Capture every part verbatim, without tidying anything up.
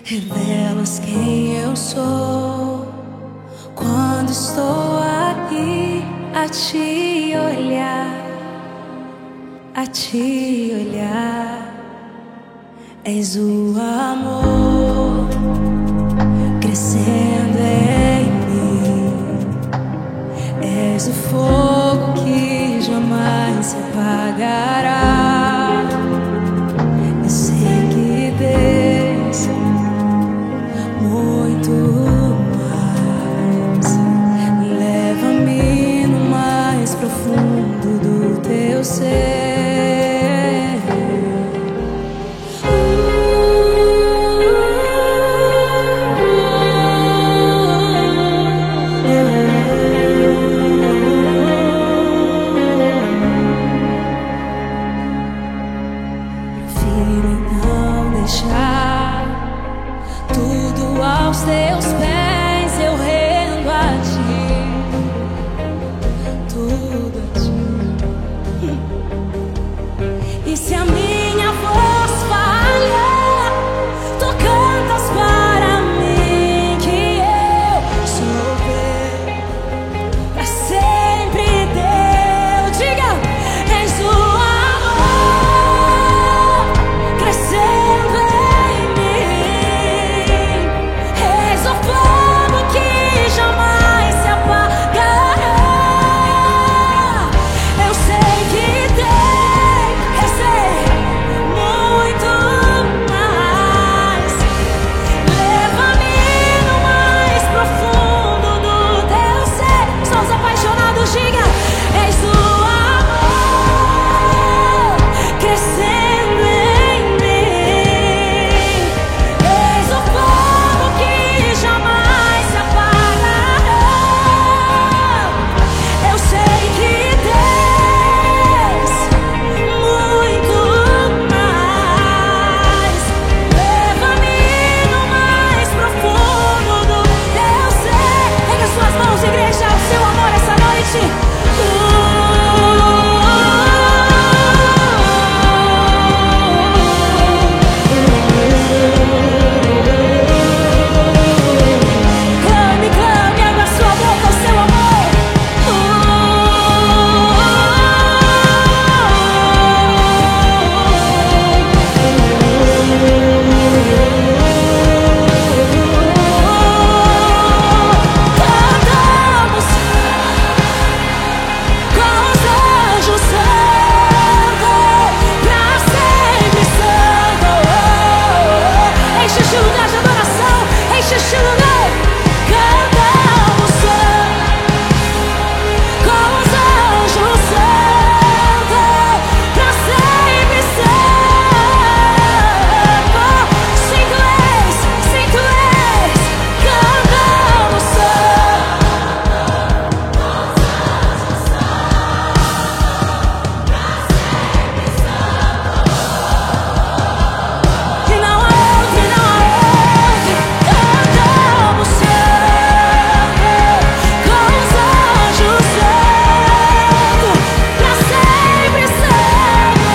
Revelas quem eu sou quando estou aqui a te olhar, a te olhar. És o amor crescendo em mim, és o fogo que jamais se apagará. Eu sei que Deus muito mais, leva-me no mais profundo do teu ser. Prefiro não deixar tudo aos teus pés, eu rendo a ti, tudo a ti. E se a minha voz falha, tu cantas para mim que eu sou teu, pra sempre teu. Diga, és o amor crescendo em mim, és o fogo que jamais se apagará. Eu sei que tem, eu sei muito mais. Leva-me no mais profundo do teu ser. Somos apaixonados, diga, és o amor crescendo em mim, és o fogo que jamais se apagará. Eu sei que tens muito mais. Leva-me no mais profundo do teu ser. Pega suas mãos, igreja, o seu amor essa noite. Clame, clame, abra sua boca, o seu amor. Cantamos com os anjos santos, pra sempre santo. Enche este lugar de adoração, enche este lugar. Cantamos com os anjos santos, pra sempre santo. Sim, tu és, sim, tu és. Cantamos e não há outro, e não há outro. Cantamos com os anjos santos, pra sempre santo.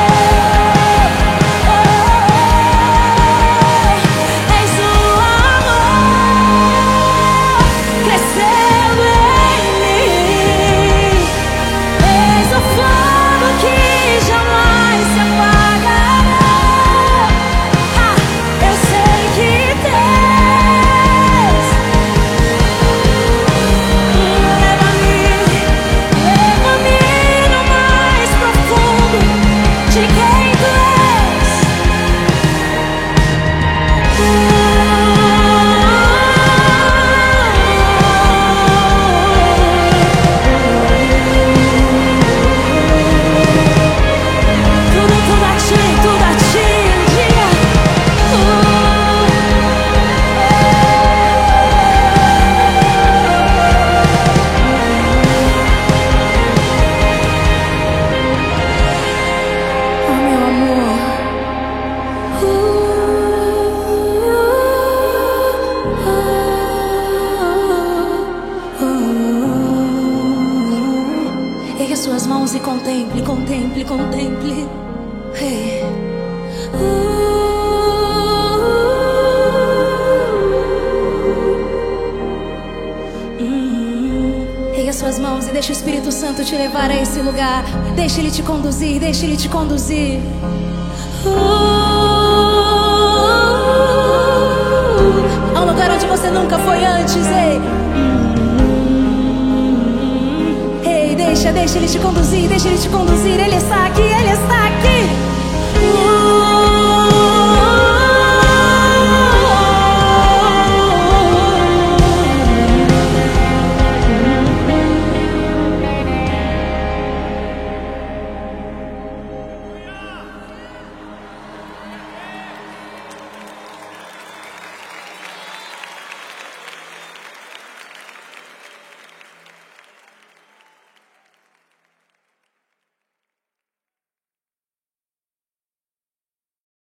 És o amor crescendo em mim, és o fogo que jamais se apagará. Ah, eu sei que tens. Leva-me, leva-me no mais profundo de quem tu és. Tudo, tudo a ti, tudo a ti, um dia. Oh, meu amor. Ergue suas mãos e contemple, contemple, contemple. Hey. Uh, Espírito Santo te levar a esse lugar. Deixa Ele te conduzir, deixa Ele te conduzir. A um lugar onde você nunca foi antes, ei. Ei, deixa, deixa Ele te conduzir, deixa Ele te conduzir. Ele está aqui, Ele está aqui.